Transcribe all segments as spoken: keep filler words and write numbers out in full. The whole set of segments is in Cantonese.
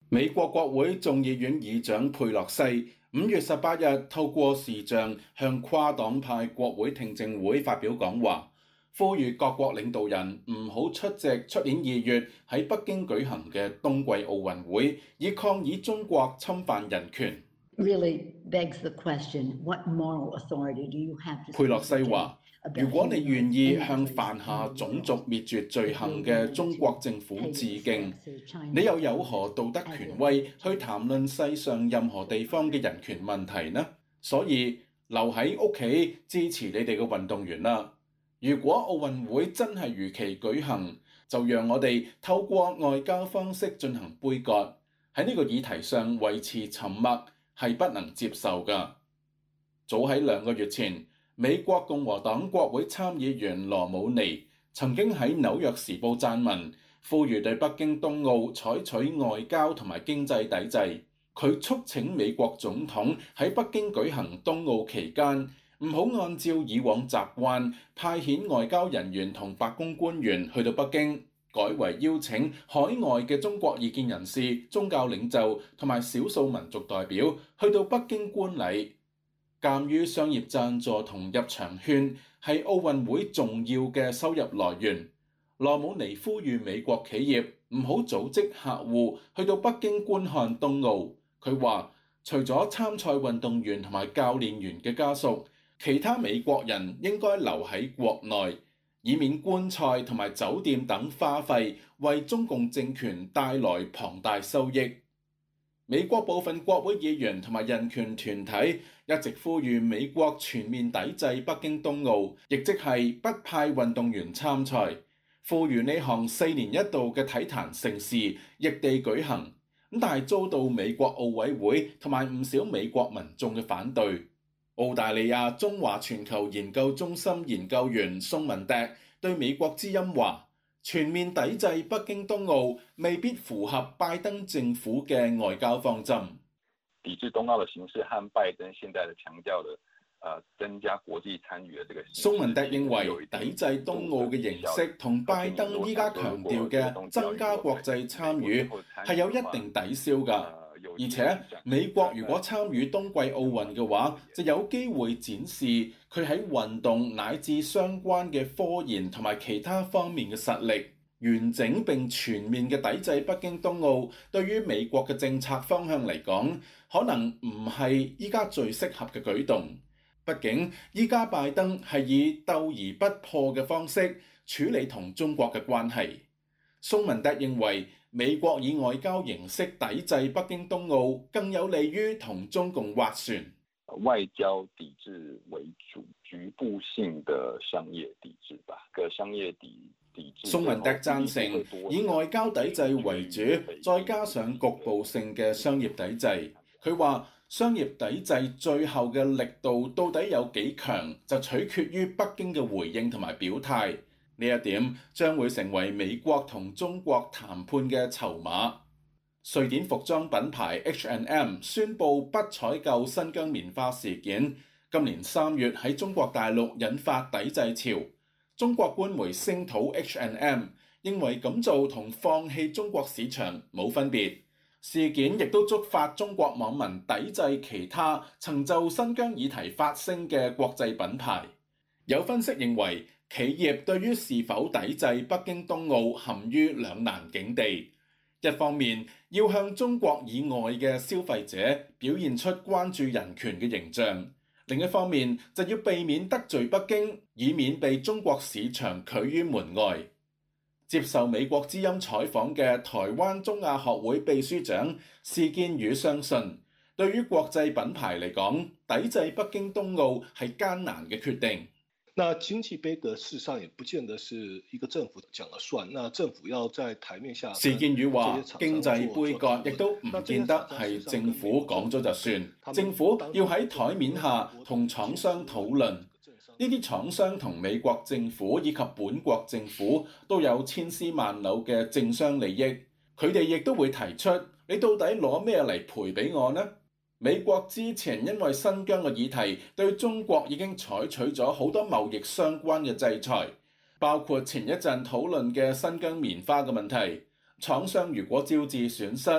美國國會眾議院議長佩洛西五月十八日透過視像向跨黨派國會聽證會發表講話，呼籲各國領導人唔好出席出年二月喺北京舉行嘅冬季奧運會，以抗議中國侵犯人權。 Really begs the question, what moral authority do you have to... 佩洛西話：如果你願意向犯下種族滅絕罪行嘅中國政府致敬，你又有何道德權威去談論世上任何地方嘅人權問題呢？所以留喺屋企支持你哋嘅運動員啦。如果奧運會真係如期舉行，就讓我哋透過外交方式進行杯葛，喺呢個議題上維持沉默係不能接受㗎。早喺兩個月前，美國共和黨國會參議員羅姆尼曾經喺紐約時報撰文，呼籲對北京冬奧採取外交同埋經濟抵制。佢促請美國總統喺北京舉行冬奧期間，唔好按照以往習慣派遣外交人員同白宮官員去到北京，改為邀請海外嘅中國異見人士、宗教領袖同埋少數民族代表去到北京觀禮。鑑於商業贊助同入場券係奧運會重要嘅收入來源，羅姆尼呼籲美國企業唔好組織客戶去到北京觀看冬奧。佢話，除咗參賽運動員同埋教練員嘅家屬，其他美國人應該留喺國內，以免觀賽同埋酒店等花費為中共政權帶來龐大收益。美國部分國會議員同埋人權團體一直呼籲美國全面抵制北京冬奧，亦即係不派運動員參賽，呼籲呢項四年一度嘅體壇盛事易地舉行。咁但係遭到美國奧委會同埋唔少美國民眾嘅反對。澳大利亞中華全球研究中心研究員宋文迪對美國之音話：全面抵制北京冬奧未必符合拜登政府嘅外交方針。 抵制冬奧的形式和拜登現在的強調的呃增加國際參與的這個。 宋文迪認為抵制冬奧嘅形式同拜登依家強調嘅增加國際參與係有一定抵消㗎。而且美國如果參與冬季奧運嘅話，就有機會展示佢喺運動乃至相關嘅科研同埋其他方面嘅實力。完整並全面嘅抵制北京冬奧，對於美國嘅政策方向嚟講，可能唔係依家最適合嘅舉動。畢竟依家拜登係以鬥而不破嘅方式處理同中國嘅關係。宋文迪認為，美國以外交形式抵制北京冬奧，更有利於同中共斡旋。 外交抵制為主，局部性的商業抵制吧。個商業抵抵制。 宋文迪贊成以外交抵制為主，再加上局部性嘅商業抵制。佢話商業抵制最後嘅力度到底有幾強，就取決於北京嘅回應同埋表態。呢一點將會成為美國同中國談判嘅籌碼。瑞典服裝品牌 H and M 宣布不採購新疆棉花事件，今年三月喺中國大陸引發抵制潮。中國官媒聲討 H and M 認為咁做同放棄中國市場冇分別。事件亦都觸發中國網民抵制其他曾就新疆議題發聲嘅國際品牌。有分析認為，企業對於是否抵制北京冬奧陷於兩難境地，一方面要向中國以外嘅消費者表現出關注人權嘅形象，另一方面就要避免得罪北京，以免被中國市場拒於門外。接受美國之音採訪嘅台灣中亞學會秘書長施建宇相信，對於國際品牌嚟講，抵制北京冬奧係艱難嘅決定。 那經濟杯葛事實上也不見得是一個政府講了算，那政府要在台面下。 施建宇話：經濟杯葛亦都唔見得係政府講咗就算，政府要喺台面下同廠商討論。呢啲廠商同美國政府以及本國政府都有千絲萬縷嘅政商利益，佢哋亦都會提出：你到底攞咩嚟賠俾我呢？美國之前因為新疆嘅議題對中國已經採取咗好多貿易相關嘅制裁，包括前一陣討論嘅新疆棉花嘅問題。廠商如果招致損失，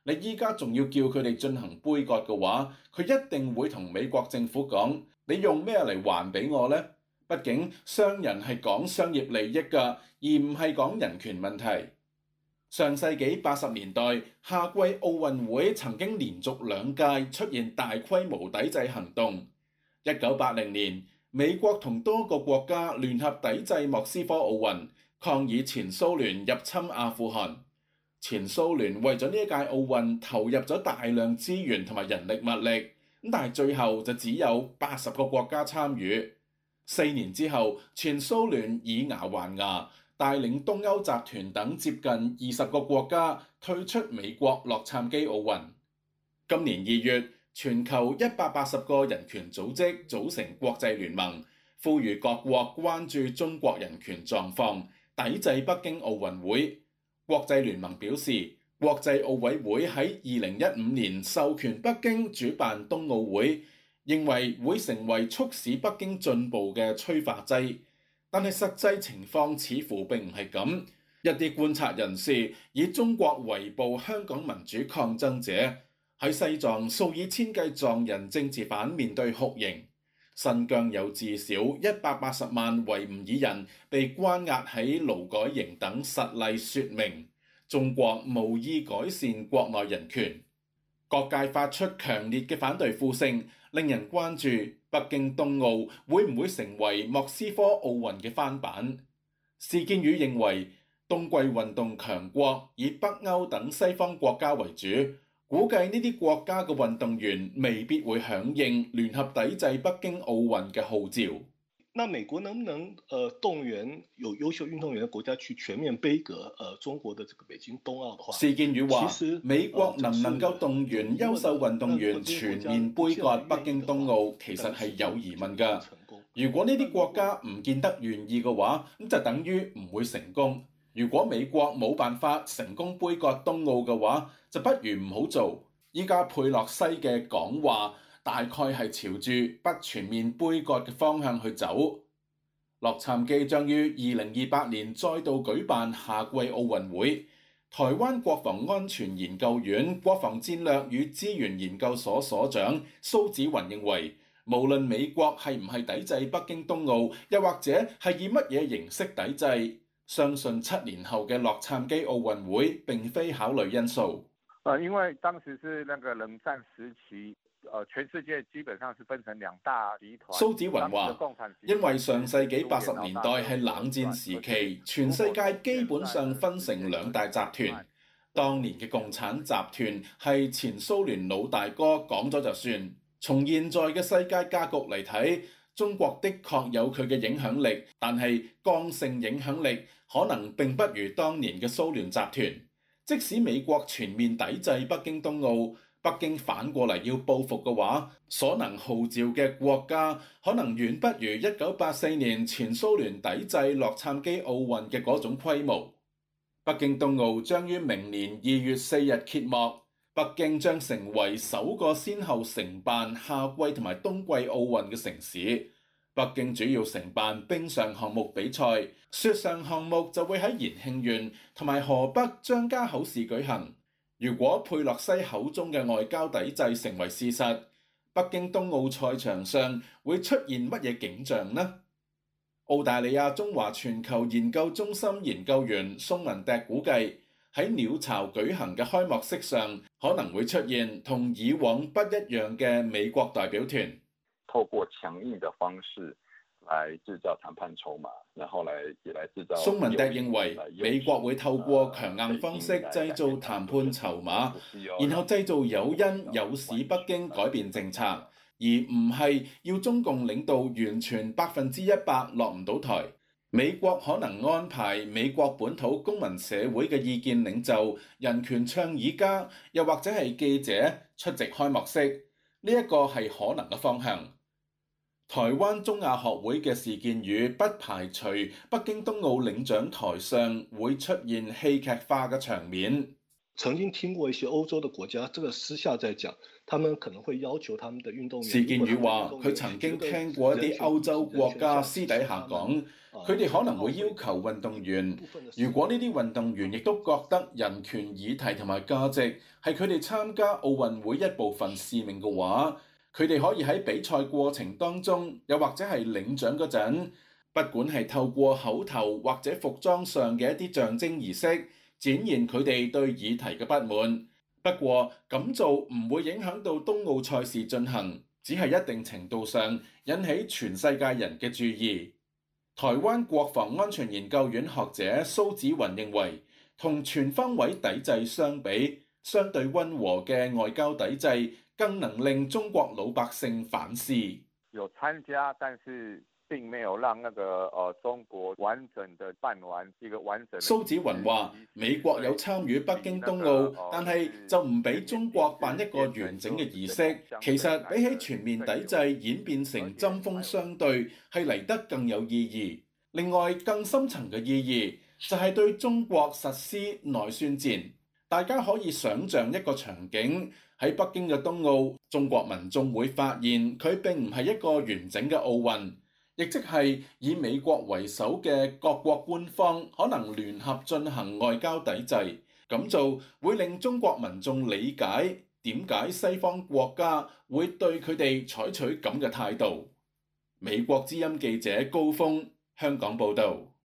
你依家仲要叫佢哋進行杯葛嘅話，佢一定會同美國政府講：你用咩嚟還俾我呢？畢竟商人係講商業利益㗎，而唔係講人權問題。上世紀八十年代，夏季奧運會曾經連續兩屆出現大規模抵制行動。一九八零年，美國同多個國家聯合抵制莫斯科奧運，抗議前蘇聯入侵阿富汗。前蘇聯為咗呢一屆奧運投入咗大量資源同埋人力物力，咁但係最後就只有八十個國家參與。四年之後，前蘇聯以牙還牙，帶領東歐集團等接近二十個國家退出美國洛杉磯奧運。今年二月，全球一百八十個人權組織組成國際聯盟，呼籲各國關注中國人權狀況，抵制北京奧運會。國際聯盟表示，國際奧委會喺二零一五年授權北京主辦冬奧會，認為會成為促使北京進步嘅催化劑。但係實際情況似乎並唔係咁。一啲觀察人士以中國圍捕香港民主抗爭者，喺西藏數以千計藏人政治犯面對酷刑，新疆有至少一百八十萬維吾爾人被關押喺勞改營等實例說明，中國無意改善國內人權。各界發出強烈嘅反對呼聲，令人關注北京冬奧會唔會成為莫斯科奧運嘅翻版。事件與認為，冬季運動強國以北歐等西方國家為主，估計呢啲國家嘅運動員未必會響應聯合抵制北京奧運嘅號召。 那美國能不能呃動員有優秀運動員嘅國家去全面杯葛呃中國的這個北京冬奧的話， 事件與話， 其實美國能唔能夠動員優秀運動員全面杯葛北京冬奧，其實係有疑問㗎。如果呢啲國家唔見得願意嘅話，咁就等於唔會成功。如果美國冇辦法成功杯葛冬奧嘅話，就不如唔好做。依家佩洛西嘅講話大概係朝住不全面杯葛嘅方向去走。洛杉磯將於二零二八年再度舉辦夏季奧運會。台灣國防安全研究院國防戰略與資源研究所所長蘇紫雲認為，無論美國係唔係抵制北京冬奧，又或者係以乜嘢形式抵制，相信七年後嘅洛杉磯奧運會並非考慮因素。 呃，因為當時是那個冷戰時期，呃，全世界基本上是分成兩大集團。蘇紫雲話，因為上世紀八十年代係冷戰時期，全世界基本上分成兩大集團。當年嘅共產集團係前蘇聯老大哥講咗就算。從現在嘅世界格局嚟睇，中國的確有佢嘅影響力，但係剛性影響力可能並不如當年嘅蘇聯集團。即使美國全面抵制北京冬奧，北京反過嚟要報復嘅話，所能號召嘅國家可能遠不如一九八四年前蘇聯抵制洛杉磯奧運嘅嗰種規模。北京冬奧將於明年二月四日揭幕，北京將成為首個先後承辦夏季同埋冬季奧運嘅城市。北京主要承辦冰上項目比賽，雪上項目就會喺延慶縣同埋河北張家口市舉行。如果佩洛西口中嘅外交抵制成為事實，北京冬奧賽場上會出現乜嘢景象呢？澳大利亞中華全球研究中心研究員宋文迪估計，喺鳥巢舉行嘅開幕式上，可能會出現同以往不一樣嘅美國代表團。 透過強硬的方式來製造談判籌碼，然後來也來製造。 宋文迪認為美國會透過強硬方式製造談判籌碼，然後製造誘因，誘使北京改變政策，而唔係要中共領導完全百分之一百落唔到台。美國可能安排美國本土公民社會嘅意見領袖、人權倡議家，又或者係記者出席開幕式，呢一個係可能嘅方向。台灣中亞學會嘅事件與不排除北京冬奧領獎台上會出現戲劇化嘅場面。 曾經聽過一些歐洲的國家，這個私下在講，他們可能會要求他們的運動員。 事建宇話，佢曾經聽過一啲歐洲國家私底下講，佢哋可能會要求運動員，如果呢啲運動員亦都覺得人權議題同埋價值係佢哋參加奧運會一部分使命嘅話，佢哋可以喺比賽過程當中，又或者係領獎嗰陣，不管係透過口頭或者服裝上嘅一啲象徵儀式，展現佢哋對議題嘅不滿。不過咁做唔會影響到東奧賽事進行，只係一定程度上引起全世界人嘅注意。台灣國防安全研究院學者蘇紫雲認為，同全方位抵制相比，相對溫和嘅外交抵制更能令中國老百姓反思。 有參加，但是並沒有讓那個呃中國完整的辦完一個完整。 蘇紫雲話：美國有參與北京冬奧，但係就唔俾中國辦一個完整嘅儀式。其實比起全面抵制演變成針鋒相對，係嚟得更有意義。另外，更深層嘅意義就係對中國實施內宣戰。大家可以想像一個場景，喺北京嘅冬奧，中國民眾會發現佢並唔係一個完整嘅奧運。亦即係以美國為首嘅各國官方可能聯合進行外交抵制，咁做會令中國民眾理解點解西方國家會對佢哋採取咁嘅態度。美國之音記者高峰香港報導。